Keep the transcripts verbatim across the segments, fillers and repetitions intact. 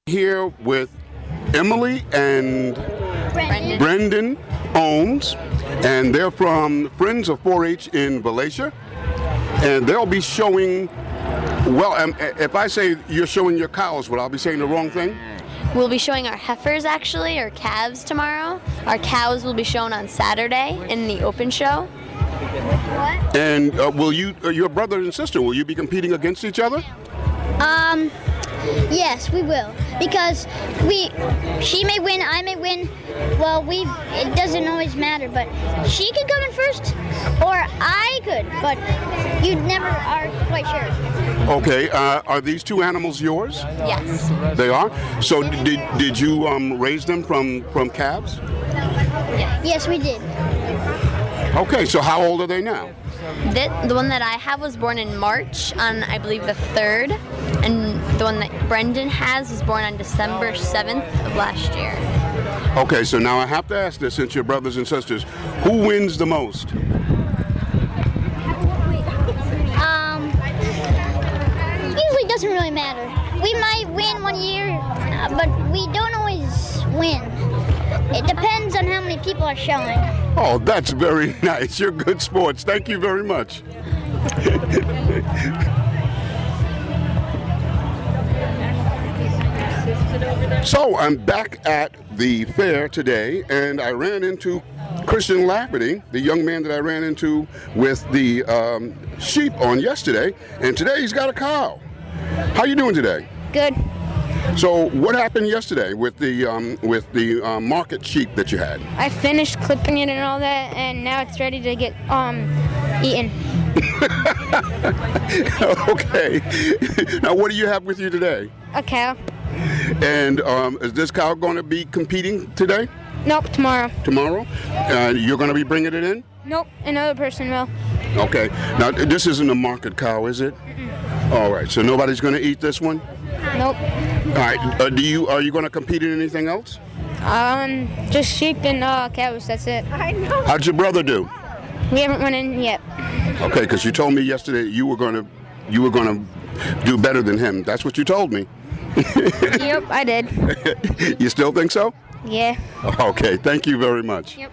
Here with Emily and Brendan. Brendan Ohms, and they're from Friends of four H in Valatia, and they'll be showing, well, um, if I say you're showing your cows, will I be saying the wrong thing? We'll be showing our heifers, actually, or calves tomorrow. Our cows will be shown on Saturday in the open show. What? And uh, will you, uh, your brother and sister, will you be competing against each other? Um, yes, we will. Because we, she may win, I may win. Well, we, it doesn't always matter, but she could come in first, or I could, but you never are quite sure. Okay, uh, are these two animals yours? Yes. They are? So did, did you um, raise them from, from calves? Yes, we did. Okay, so how old are they now? The, the one that I have was born in March on, I believe, the third, and the one that Brendan has was born on December seventh of last year. Okay, so now I have to ask this, since you're brothers and sisters, who wins the most? Um, usually doesn't really matter. We might win one year, uh, but we don't always win. It depends on how many people are showing. Oh, that's very nice. You're good sports. Thank you very much. So I'm back at the fair today, and I ran into Christian Lafferty, the young man that I ran into with the um, sheep on yesterday, and today he's got a cow. How you doing today? Good. So what happened yesterday with the um, with the uh, market sheep that you had? I finished clipping it and all that, and now it's ready to get um eaten. Okay. Now what do you have with you today? A cow. And um, is this cow going to be competing today? Nope, tomorrow. Tomorrow? Uh, you're going to be bringing it in? Nope, another person will. Okay. Now this isn't a market cow, is it? Mm-mm. All right. So nobody's going to eat this one? Nope. All right. Uh, do you are you going to compete in anything else? Um, just sheep and uh, cows. That's it. I know. How'd your brother do? We haven't went in yet. Okay, because you told me yesterday you were going to you were going to do better than him. That's what you told me. Yep, I did. You still think so? Yeah. Okay. Thank you very much. Yep.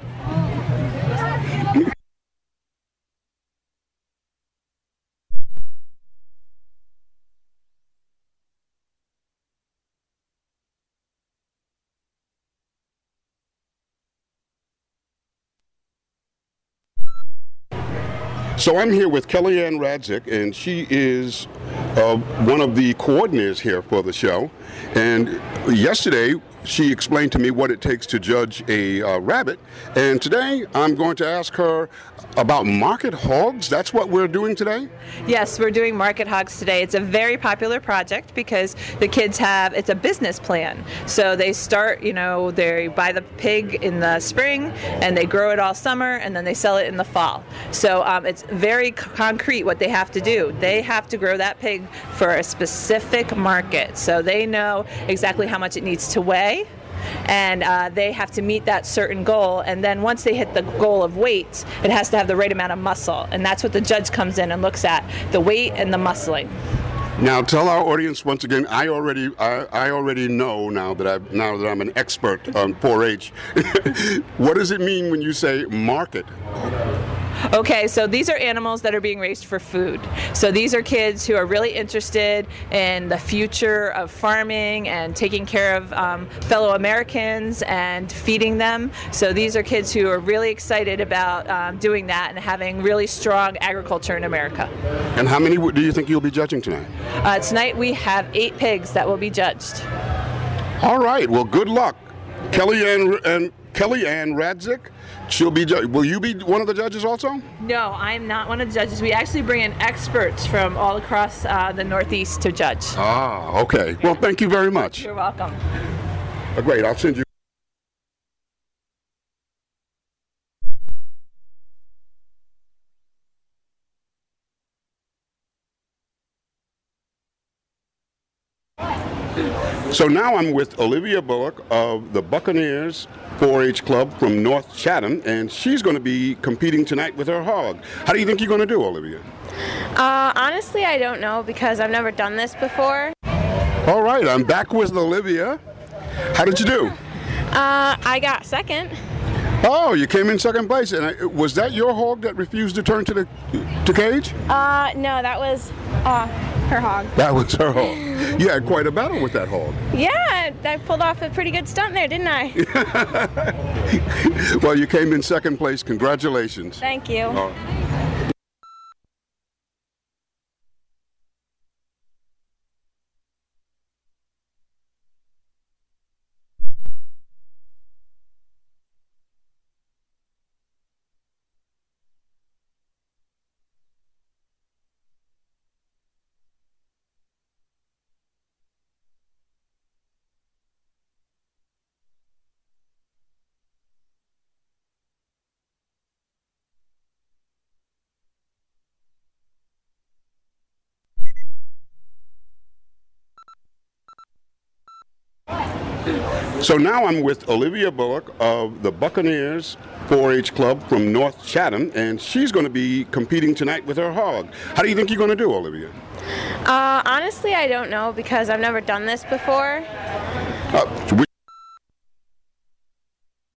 So I'm here with Kellyanne Radzik, and she is uh, one of the coordinators here for the show. And yesterday, she explained to me what it takes to judge a uh, rabbit. And today, I'm going to ask her about market hogs. That's what we're doing today? Yes, we're doing market hogs today. It's a very popular project because the kids have, it's a business plan. So they start, you know, they buy the pig in the spring and they grow it all summer and then they sell it in the fall. So um, it's very concrete what they have to do. They have to grow that pig for a specific market. So they know exactly how much it needs to weigh, and uh, they have to meet that certain goal, and then once they hit the goal of weight, it has to have the right amount of muscle, and that's what the judge comes in and looks at, the weight and the muscling. Now tell our audience once again, I already I, I already know now that I now that I'm an expert on four H. What does it mean when you say market? Okay, so these are animals that are being raised for food. So these are kids who are really interested in the future of farming and taking care of um, fellow Americans and feeding them. So these are kids who are really excited about um, doing that and having really strong agriculture in America. And how many do you think you'll be judging tonight? Uh, tonight we have eight pigs that will be judged. All right, well, good luck. Kellyanne and Kellyanne Radzik, she'll be ju- will you be one of the judges also? No, I'm not one of the judges. We actually bring in experts from all across uh, the Northeast to judge. Ah, okay. Well, thank you very much. You're welcome. Uh, great, I'll send you. So now I'm with Olivia Bullock of the Buccaneers four H Club from North Chatham, and she's going to be competing tonight with her hog. How do you think you're going to do, Olivia? Uh, honestly, I don't know because I've never done this before. All right, I'm back with Olivia. How did you do? Uh, I got second. Oh, you came in second place, and I, was that your hog that refused to turn to the to cage? Uh, no, that was uh, her hog. That was her hog. You had quite a battle with that hog. Yeah, I pulled off a pretty good stunt there, didn't I? Well, you came in second place. Congratulations. Thank you. Uh, So now I'm with Olivia Bullock of the Buccaneers four H Club from North Chatham, and she's going to be competing tonight with her hog. How do you think you're going to do, Olivia? Uh, honestly, I don't know because I've never done this before. Uh,